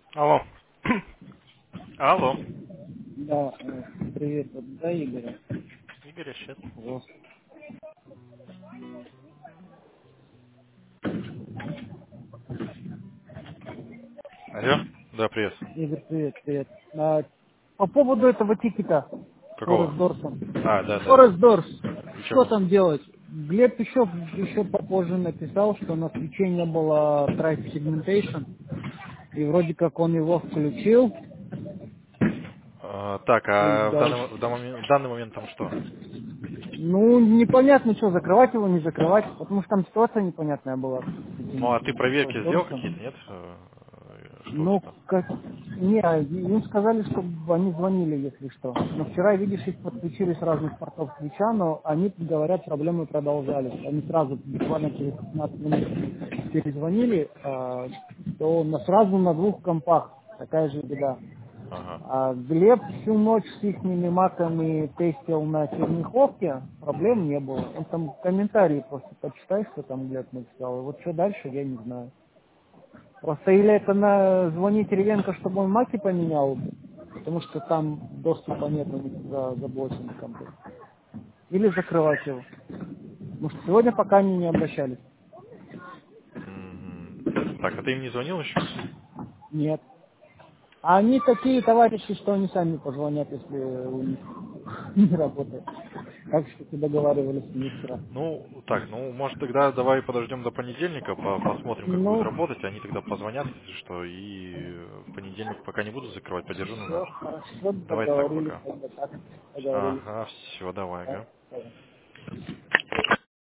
Алло. Алло. Да, привет, да, Игорь? Игорь Щет. Вот. Алло. Да, привет. Игорь, привет, привет. По поводу этого тикета Какого? Forest Doors. Да, да. Forest Doors, И что чё? там делать? Глеб еще попозже написал, что на свече не было Traffic Segmentation, и вроде как он его включил, Так, и а дальше. в данный момент там что? Ну, непонятно, что, закрывать его, не закрывать, потому что там ситуация непонятная была с Ну, этим а ты проверки Forest сделал Doors. какие-то, нет? Что у Ну, тебя там? как... Не, им сказали, что они звонили, если что. Но вчера, видишь, их подключили с разных портов свеча, но они говорят, проблемы продолжались. Они сразу, буквально через 15 минут перезвонили, сразу на двух компах. Такая же беда. Ага. А Глеб всю ночь с их маками тестил на черняховке, проблем Мгм. не было. Он там комментарии просто почитай, что там Глеб написал. И вот что дальше, я не знаю. Просто или это звонить Ревенко, чтобы он маки поменял, потому что там доступа нет у них за заблоченный компьютер. Или закрывать его. Потому что сегодня пока они не обращались. Мгм. Так, а ты им не звонил еще? Нет. А они такие товарищи, что они сами позвонят, если у них не работает. Так что договаривались с ними вчера. Ну, так, ну, может, тогда давай подождем до понедельника, посмотрим, как будет Ну, работать. Они тогда позвонят, если что, и в понедельник пока не буду закрывать, подержу на все завтра. хорошо, Давай так договорились, пока. тогда так договорились. Ага, все, давай, Да, ага. да.